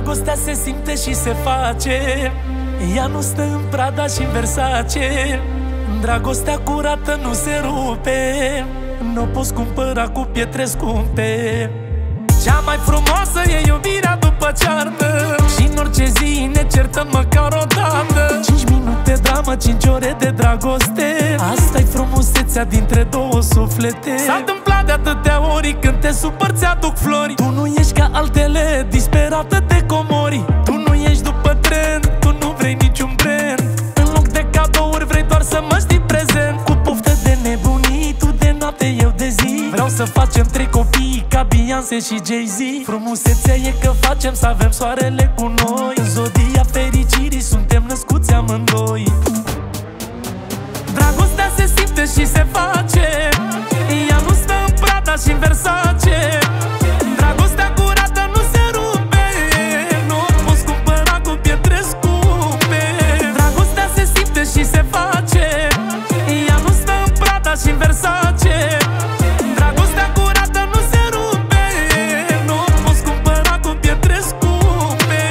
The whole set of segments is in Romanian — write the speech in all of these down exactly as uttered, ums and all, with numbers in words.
Dragostea se simte și se face, ea nu stă în Prada și în Versace. Dragostea curată nu se rupe, n-o poți cumpăra cu pietre scumpe. Cea mai frumoasă e iubirea după ceartă, și în orice zi ne certăm măcar o dată. Cinci minute dramă, cinci ore de dragoste, asta-i frumusețea dintre două suflete. S-a întâmplat de atâtea ori, când te supăr ți-aduc flori. Tu nu ești ca altele, disperată te comori. Tu nu ești după trend, tu nu vrei niciun brand. În loc de cadouri vrei doar să mă știi prezent. Cu poftă de nebunii, tu de noapte, eu de zi. Vreau să facem trei copii ca Beyoncé și Jay-Z. Frumusețea e că facem să avem soarele cu noi. În zodia fericirii suntem născuți amândoi. Dragostea se simte și se face, ea nu stă în Prada și în Versace. Dragostea curată nu se rupe, nu o poți cumpăra cu pietre scumpe. Dragostea se simte și se face, ea nu stă în Prada și în Versace. Dragostea curată nu se rupe, nu o poți cumpăra cu pietre scumpe.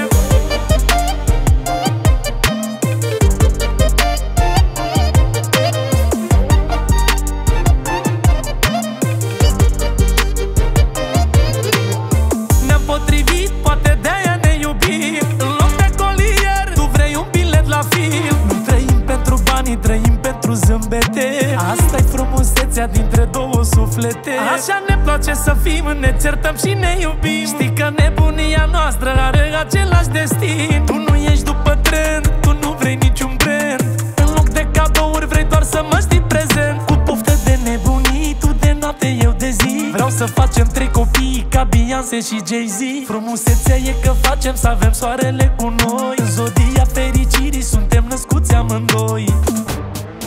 Ne-am potrivit, poate de-aia ne iubim. În loc de colier, tu vrei un bilet la film. Nu trăim pentru bani, trăim pentru zâmbete. Asta-i frumusețea dintre două suflete. Așa ne place să fim, ne certăm și ne iubim. Știi că nebunia noastră are același destin. Tu nu ești după trend, tu nu vrei niciun brand. În loc de cadouri vrei doar să mă știi prezent. Cu poftă de nebunii, tu de noapte, eu de zi. Vreau să facem trei copii ca Beyoncé și Jay-Z. Frumusețea e că facem să avem soarele cu noi. În zodia fericirii suntem născuți amândoi.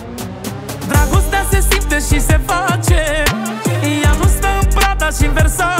Dragostea se simte și se face, ea nu stă în Prada și în Versace.